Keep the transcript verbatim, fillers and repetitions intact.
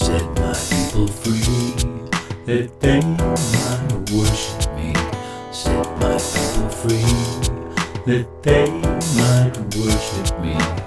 Set my people free, that they might worship me. Set my people free, that they might worship me.